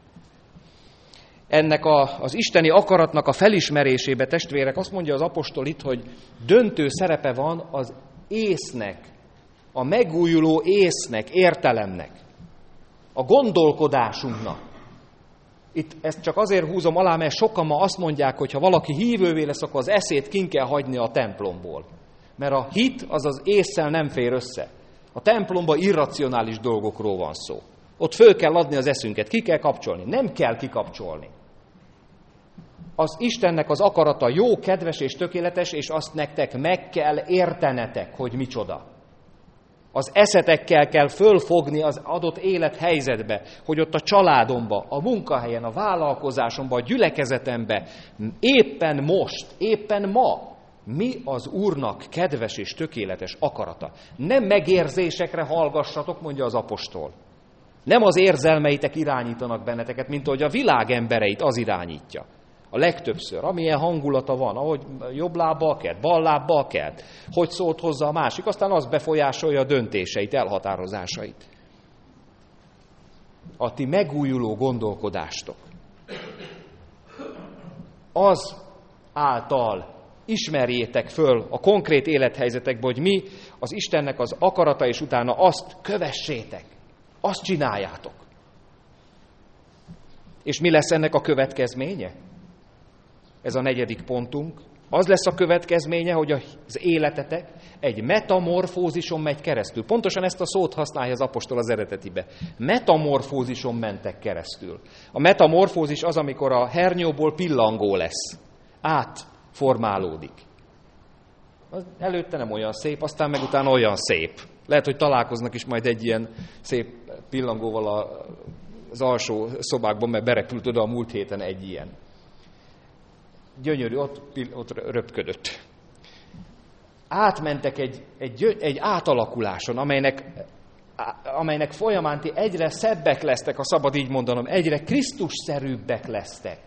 Ennek a, az isteni akaratnak a felismerésébe, testvérek, azt mondja az apostol itt, hogy döntő szerepe van az észnek, a megújuló észnek, értelemnek, a gondolkodásunknak. Itt ezt csak azért húzom alá, mert sokan ma azt mondják, hogy ha valaki hívővé lesz, akkor az eszét kin kell hagyni a templomból. Mert a hit az az ésszel nem fér össze. A templomban irracionális dolgokról van szó. Ott föl kell adni az eszünket, ki kell kapcsolni. Nem kell kikapcsolni. Az Istennek az akarata jó, kedves és tökéletes, és azt nektek meg kell értenetek, hogy micsoda. Az eszetekkel kell fölfogni az adott élethelyzetbe, hogy ott a családomba, a munkahelyen, a vállalkozásomba, a gyülekezetembe, éppen most, éppen ma, mi az Úrnak kedves és tökéletes akarata. Nem megérzésekre hallgassatok, mondja az apostol. Nem az érzelmeitek irányítanak benneteket, mint ahogy a világ embereit az irányítja. A legtöbbször, amilyen hangulata van, ahogy jobb lábbal kelt, bal lábbal kelt, hogy szólt hozzá a másik, aztán az befolyásolja a döntéseit, elhatározásait. A ti megújuló gondolkodástok. Az által ismerjétek föl a konkrét élethelyzetekben, hogy mi az Istennek az akarata, és utána azt kövessétek. Azt csináljátok. És mi lesz ennek a következménye? Ez a negyedik pontunk. Az lesz a következménye, hogy az életetek egy metamorfózison megy keresztül. Pontosan ezt a szót használja az apostol az eredetibe. Metamorfózison mentek keresztül. A metamorfózis az, amikor a hernyóból pillangó lesz. Átformálódik. Az előtte nem olyan szép, aztán meg utána olyan szép. Lehet, hogy találkoznak is majd egy ilyen szép pillangóval az alsó szobákban, mert berepült oda a múlt héten egy ilyen. Gyönyörű, ott, ott röpködött. Átmentek egy, egy, egy átalakuláson, amelynek, amelynek folyamán ti egyre szebbek lesztek, ha szabad így mondanom, egyre Krisztusszerűbbek lesztek.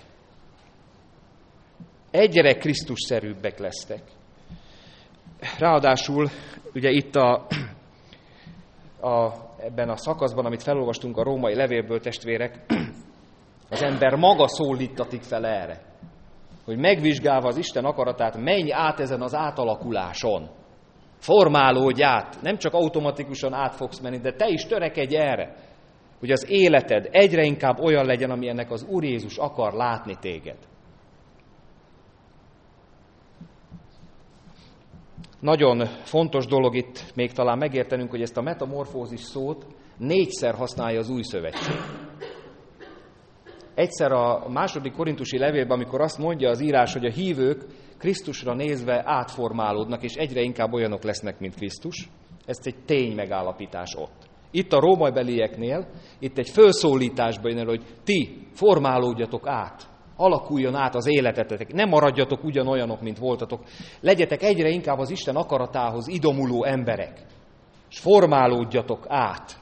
Egyre Krisztusszerűbbek lesztek. Ráadásul, ugye itt a, a, ebben a szakaszban, amit felolvastunk a római levélből, testvérek, az ember maga szólítatik fel erre, hogy megvizsgálva az Isten akaratát, menj át ezen az átalakuláson. Formálódj át. Nem csak automatikusan át fogsz menni, de te is törekedj erre, hogy az életed egyre inkább olyan legyen, amilyennek az Úr Jézus akar látni téged. Nagyon fontos dolog itt még talán megértenünk, hogy ezt a metamorfózis szót négyszer használja az Új Szövetség. Egyszer a második korintusi levélben, amikor azt mondja az írás, hogy a hívők Krisztusra nézve átformálódnak, és egyre inkább olyanok lesznek, mint Krisztus, ez egy tény megállapítás ott. Itt a rómabelieknél, itt egy felszólításban jön, hogy ti formálódjatok át, alakuljon át az életetek, ne maradjatok ugyanolyanok, mint voltatok, legyetek egyre inkább az Isten akaratához idomuló emberek, és formálódjatok át.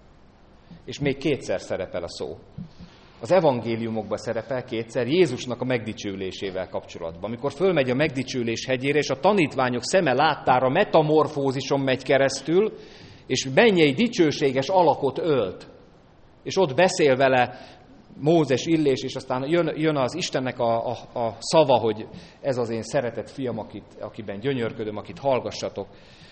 És még kétszer szerepel a szó. Az evangéliumokban szerepel kétszer Jézusnak a megdicsőülésével kapcsolatban. Amikor fölmegy a megdicsőülés hegyére, és a tanítványok szeme láttára metamorfózison megy keresztül, és mennyei dicsőséges alakot ölt. És ott beszél vele Mózes, Illés, és aztán jön, jön az Istennek a, a, a szava, hogy ez az én szeretett fiam, akit, akiben gyönyörködöm, akit hallgassatok.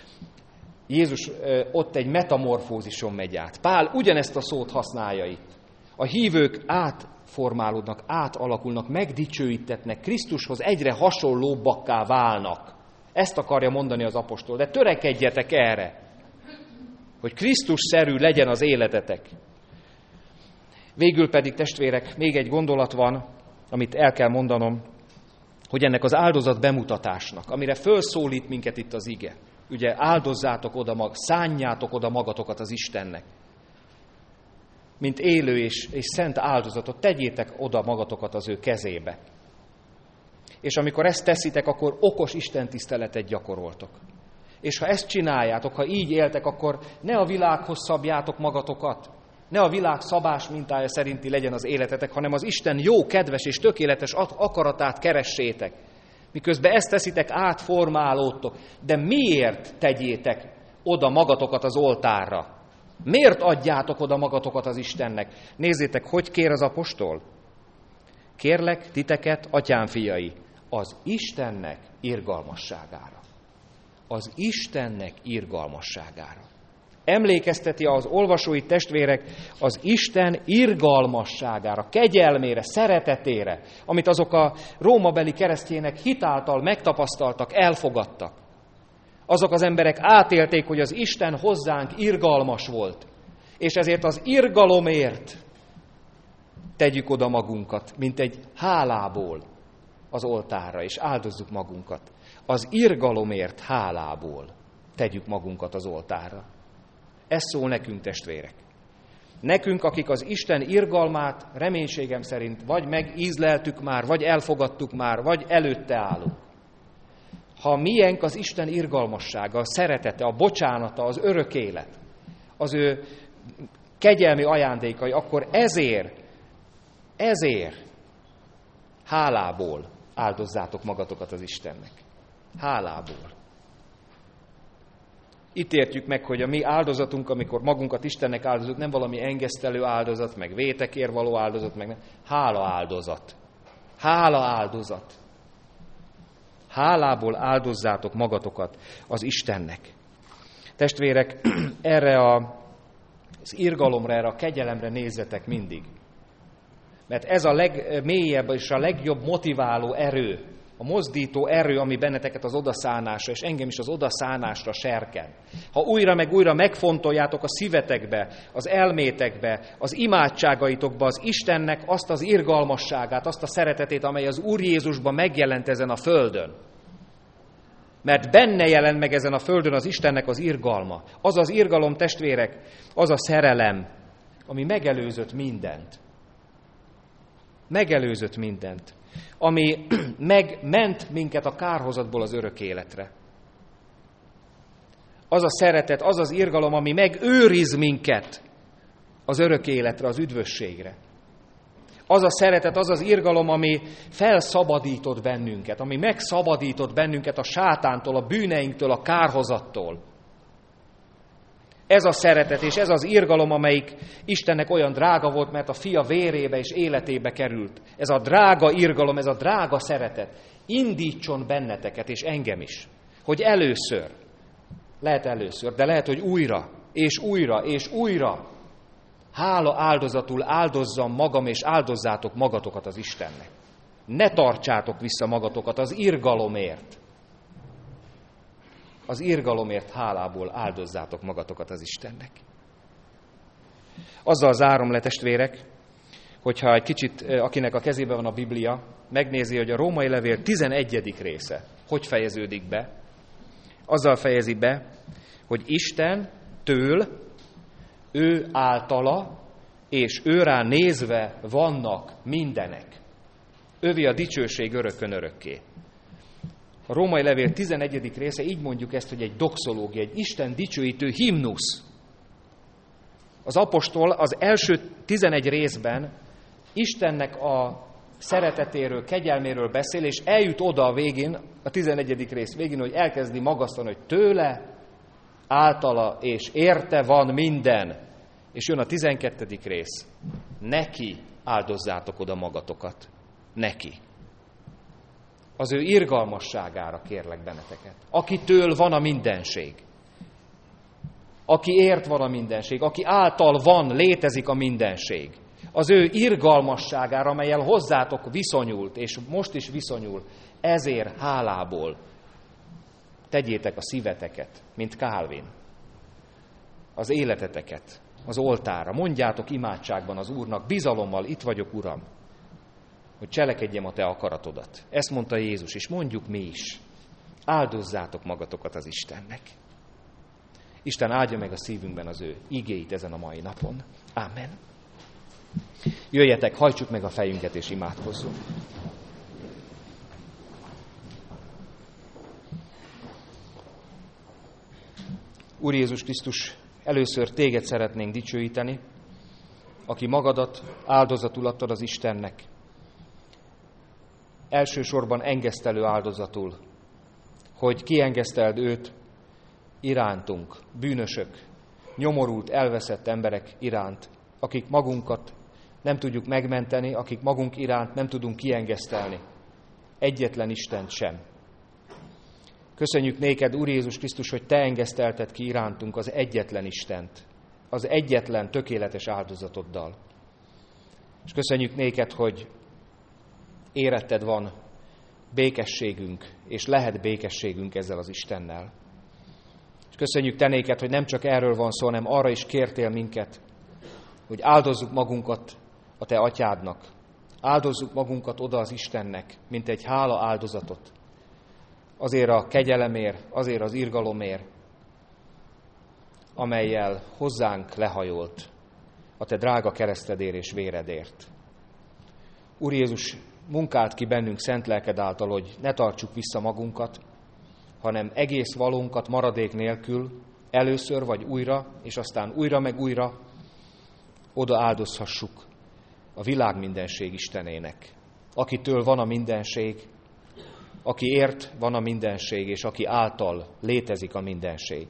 Jézus ott egy metamorfózison megy át. Pál ugyanezt a szót használja itt. A hívők átformálódnak, átalakulnak, megdicsőítetnek, Krisztushoz egyre hasonlóbbakká válnak. Ezt akarja mondani az apostol. De törekedjetek erre, hogy Krisztusszerű legyen az életetek. Végül pedig, testvérek, még egy gondolat van, amit el kell mondanom, hogy ennek az áldozat bemutatásnak, amire fölszólít minket itt az ige. Ugye áldozzátok oda mag, szánjátok oda magatokat az Istennek. Mint élő és, és szent áldozatot, tegyétek oda magatokat az ő kezébe. És amikor ezt teszitek, akkor okos istentiszteletet gyakoroltok. És ha ezt csináljátok, ha így éltek, akkor ne a világhoz szabjátok magatokat, ne a világ szabás mintája szerinti legyen az életetek, hanem az Isten jó, kedves és tökéletes akaratát keressétek. Miközben ezt teszitek, átformálódtok. De miért tegyétek oda magatokat az oltárra? Miért adjátok oda magatokat az Istennek? Nézzétek, hogy kér az apostol. Kérlek titeket, atyám fiai, az Istennek irgalmasságára. Az Istennek irgalmasságára. Emlékezteti az olvasói testvérek az Isten irgalmasságára, kegyelmére, szeretetére, amit azok a rómabeli keresztjének hitáltal megtapasztaltak, elfogadtak. Azok az emberek átélték, hogy az Isten hozzánk irgalmas volt, és ezért az irgalomért tegyük oda magunkat, mint egy hálából az oltárra, és áldozzuk magunkat. Az irgalomért hálából tegyük magunkat az oltárra. Ez szól nekünk, testvérek. Nekünk, akik az Isten irgalmát reménységem szerint vagy megízleltük már, vagy elfogadtuk már, vagy előtte állunk. Ha miénk az Isten irgalmassága, a szeretete, a bocsánata, az örök élet, az ő kegyelmi ajándékai, akkor ezért, ezért hálából áldozzátok magatokat az Istennek. Hálából. Itt értjük meg, hogy a mi áldozatunk, amikor magunkat Istennek áldozunk, nem valami engesztelő áldozat, meg vétekért való áldozat, meg nem. Hála áldozat. Hála áldozat. Hálából áldozzátok magatokat az Istennek. Testvérek, erre a, az irgalomra, erre a kegyelemre nézzetek mindig. Mert ez a legmélyebb és a legjobb motiváló erő, a mozdító erő, ami benneteket az odaszánásra, és engem is az odaszánásra serken. Ha újra meg újra megfontoljátok a szívetekbe, az elmétekbe, az imádságaitokba az Istennek azt az irgalmasságát, azt a szeretetét, amely az Úr Jézusban megjelent ezen a földön. Mert benne jelent meg ezen a földön az Istennek az irgalma. Az az irgalom, testvérek, az a szerelem, ami megelőzött mindent. Megelőzött mindent. Ami megment minket a kárhozatból az örök életre. Az a szeretet, az az irgalom, ami megőriz minket az örök életre, az üdvösségre. Az a szeretet, az az irgalom, ami felszabadított bennünket, ami megszabadított bennünket a sátántól, a bűneinktől, a kárhozattól. Ez a szeretet és ez az irgalom, amelyik Istennek olyan drága volt, mert a fia vérébe és életébe került. Ez a drága irgalom, ez a drága szeretet indítson benneteket, és engem is, hogy először, lehet először, de lehet, hogy újra, és újra, és újra, hála áldozatul áldozzam magam, és áldozzátok magatokat az Istennek. Ne tartsátok vissza magatokat az irgalomért. az irgalomért hálából áldozzátok magatokat az Istennek. Azzal zárom le, testvérek, hogyha egy kicsit, akinek a kezében van a Biblia, megnézi, hogy a római levél tizenegyedik része hogy fejeződik be. Azzal fejezi be, hogy Isten től, ő általa és őrá nézve vannak mindenek. Övi a dicsőség örökön örökké. A római levél tizenegyedik része, így mondjuk ezt, hogy egy doxológia, egy Isten dicsőítő himnusz. Az apostol az első tizenegy részben Istennek a szeretetéről, kegyelméről beszél, és eljut oda a végén, a tizenegyedik rész végén, hogy elkezdi magasztani, hogy tőle, általa és érte van minden. És jön a tizenkettedik rész. Neki áldozzátok oda magatokat. Neki. Az ő irgalmasságára kérlek benneteket. Akitől van a mindenség. Akiért van a mindenség. Aki által van, létezik a mindenség. Az ő irgalmasságára, amellyel hozzátok viszonyult, és most is viszonyul, ezért hálából tegyétek a szíveteket, mint Kálvin. Az életeteket az oltára. Mondjátok imádságban az Úrnak, bizalommal, itt vagyok, Uram, hogy cselekedjem a te akaratodat. Ezt mondta Jézus, és mondjuk mi is. Áldozzátok magatokat az Istennek. Isten áldja meg a szívünkben az ő igéit ezen a mai napon. Ámen. Jöjjetek, hajtsuk meg a fejünket és imádkozzunk. Úr Jézus Krisztus, először téged szeretnénk dicsőíteni, aki magadat áldozatul adtad az Istennek. Elsősorban engesztelő áldozatul, hogy kiengeszteld őt irántunk, bűnösök, nyomorult, elveszett emberek iránt, akik magunkat nem tudjuk megmenteni, akik magunk iránt nem tudunk kiengesztelni. Egyetlen Istent sem. Köszönjük néked, Úr Jézus Krisztus, hogy te engesztelted ki irántunk az egyetlen Istent, az egyetlen tökéletes áldozatoddal. És köszönjük néked, hogy éretted van békességünk, és lehet békességünk ezzel az Istennel. És köszönjük te néked, hogy nem csak erről van szó, hanem arra is kértél minket, hogy áldozzuk magunkat a te atyádnak. Áldozzuk magunkat oda az Istennek, mint egy hála áldozatot. Azért a kegyelemért, azért az irgalomért, amellyel hozzánk lehajolt a te drága keresztedért és véredért. Úr Jézus, munkált ki bennünk szent lelked által, hogy ne tartsuk vissza magunkat, hanem egész valónkat maradék nélkül először vagy újra, és aztán újra meg újra oda áldozhassuk a világ mindenség Istenének, akitől van a mindenség, akiért van a mindenség, és aki által létezik a mindenség.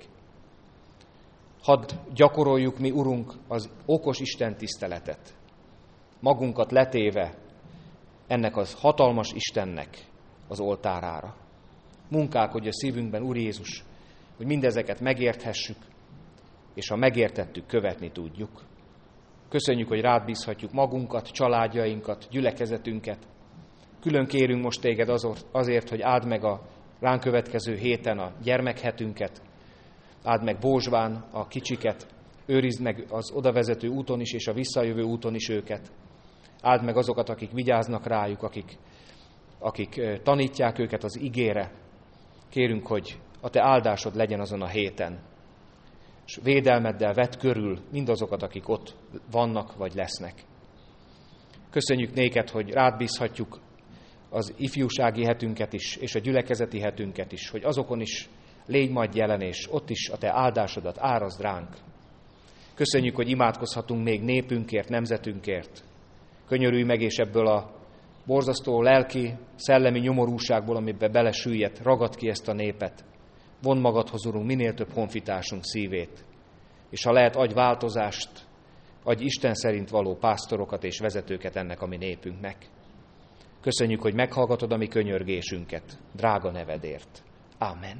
Hadd gyakoroljuk mi, Urunk, az okos Isten tiszteletet, magunkat letéve ennek az hatalmas Istennek az oltárára. Munkálkodj a szívünkben, Úr Jézus, hogy mindezeket megérthessük, és ha megértettük, követni tudjuk. Köszönjük, hogy rád bízhatjuk magunkat, családjainkat, gyülekezetünket. Külön kérünk most téged azért, hogy áld meg a ránk következő héten a gyermekhetünket, áld meg Bózsván a kicsiket, őrizd meg az odavezető úton is és a visszajövő úton is őket. Áld meg azokat, akik vigyáznak rájuk, akik, akik tanítják őket az igére. Kérünk, hogy a te áldásod legyen azon a héten, és védelmeddel vedd körül mindazokat, akik ott vannak vagy lesznek. Köszönjük néked, hogy rád bízhatjuk az ifjúsági hetünket is, és a gyülekezeti hetünket is, hogy azokon is légy majd jelen, és ott is a te áldásodat árazd ránk. Köszönjük, hogy imádkozhatunk még népünkért, nemzetünkért. Könyörülj meg, és ebből a borzasztó lelki, szellemi nyomorúságból, amiben belesüllyedt, ragad ki ezt a népet. Vondd magadhoz, Urunk, minél több honfitársunk szívét. És ha lehet, adj változást, adj Isten szerint való pásztorokat és vezetőket ennek a mi népünknek. Köszönjük, hogy meghallgatod a mi könyörgésünket, drága nevedért. Ámen.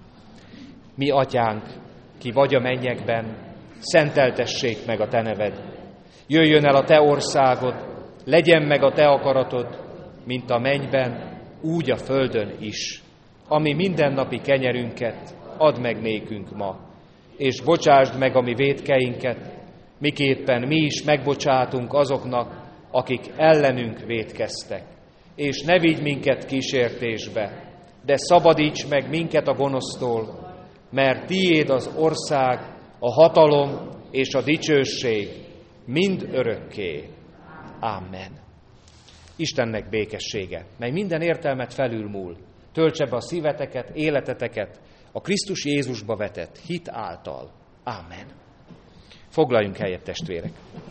Mi atyánk, ki vagy a mennyekben, szenteltessék meg a te neved. Jöjjön el a te országod, legyen meg a te akaratod, mint a mennyben, úgy a földön is. Ami mindennapi kenyerünket add meg nékünk ma, és bocsásd meg a mi vétkeinket, miképpen mi is megbocsátunk azoknak, akik ellenünk vétkeztek. És ne vigy minket kísértésbe, de szabadíts meg minket a gonosztól, mert tiéd az ország, a hatalom és a dicsőség mind örökké. Amen. Istennek békessége, mely minden értelmet felülmúl, töltse be a szíveteket, életeteket a Krisztus Jézusba vetett hit által. Amen. Foglaljunk helyet, testvérek!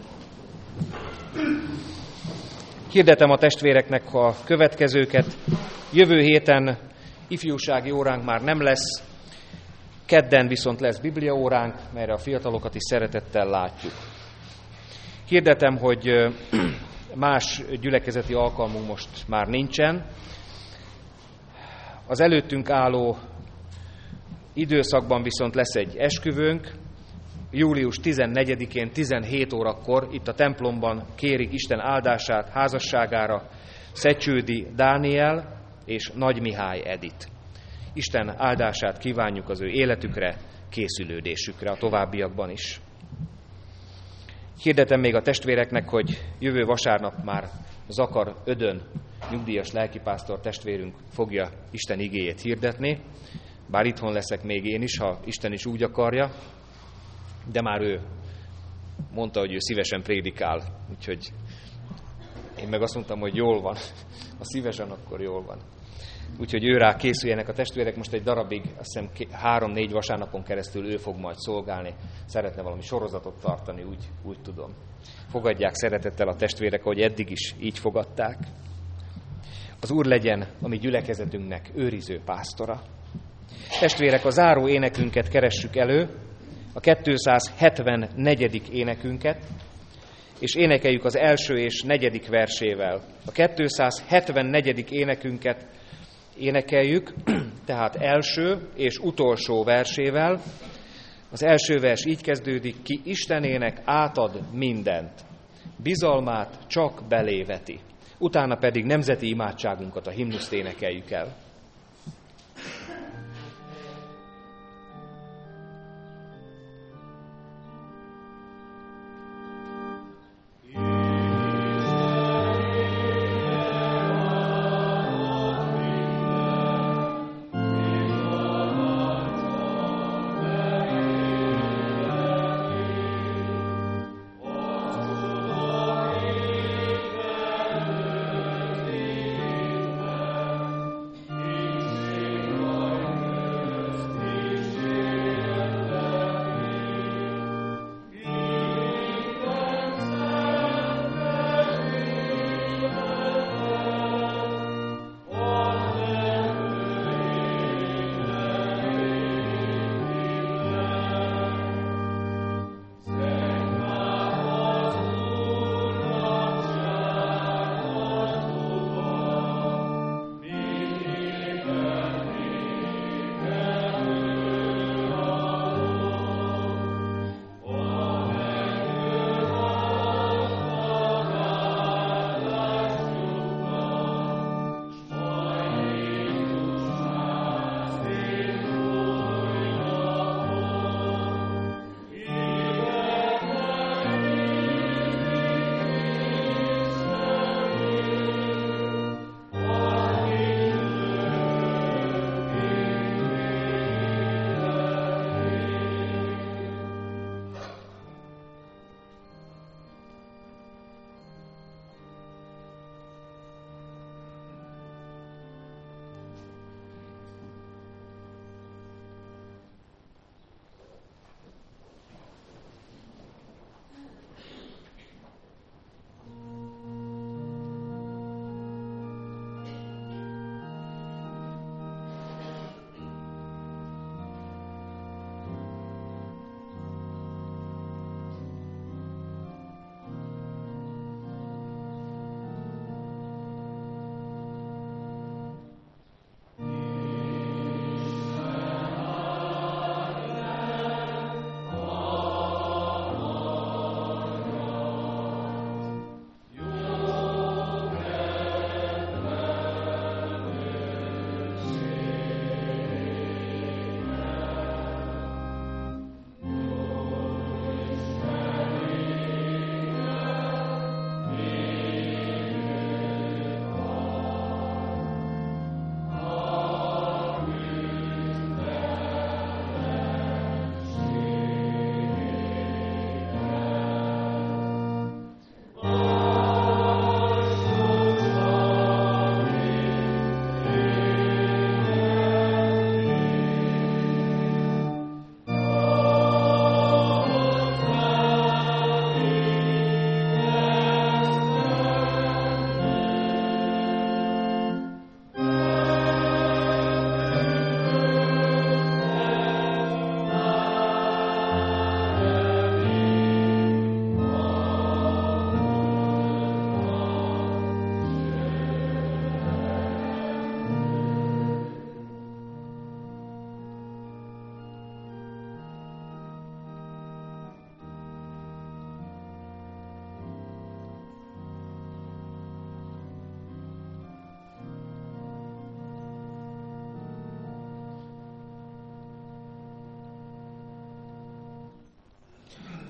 Hirdetem a testvéreknek a következőket. Jövő héten ifjúsági óránk már nem lesz, kedden viszont lesz bibliaóránk, melyre a fiatalokat is szeretettel látjuk. Hirdetem, hogy más gyülekezeti alkalmunk most már nincsen. Az előttünk álló időszakban viszont lesz egy esküvőnk. július tizennegyedikén tizenhét órakor itt a templomban kérik Isten áldását házasságára Szecsődi Dániel és Nagy Mihály Edit. Isten áldását kívánjuk az ő életükre, készülődésükre a továbbiakban is. Hirdetem még a testvéreknek, hogy jövő vasárnap már Zakar Ödön, nyugdíjas lelkipásztor testvérünk fogja Isten igéjét hirdetni, bár itthon leszek még én is, ha Isten is úgy akarja, de már ő mondta, hogy ő szívesen prédikál, úgyhogy én meg azt mondtam, hogy jól van, ha szívesen, akkor jól van. Úgyhogy ő rá készüljenek a testvérek, most egy darabig, azt hiszem három-négy vasárnapon keresztül ő fog majd szolgálni, szeretne valami sorozatot tartani, úgy, úgy tudom. Fogadják szeretettel a testvérek, ahogy eddig is így fogadták. Az Úr legyen a mi gyülekezetünknek őriző pásztora. Testvérek, a záró énekünket keressük elő, a kétszázhetvennegyedik énekünket, és énekeljük az első és negyedik versével. A kétszázhetvennegyedik énekünket énekeljük, tehát első és utolsó versével. Az első vers így kezdődik: ki Istenének átad mindent, bizalmát csak beléveti. Utána pedig nemzeti imádságunkat, a himnuszt énekeljük el.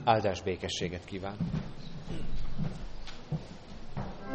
Áldás békességet kíván!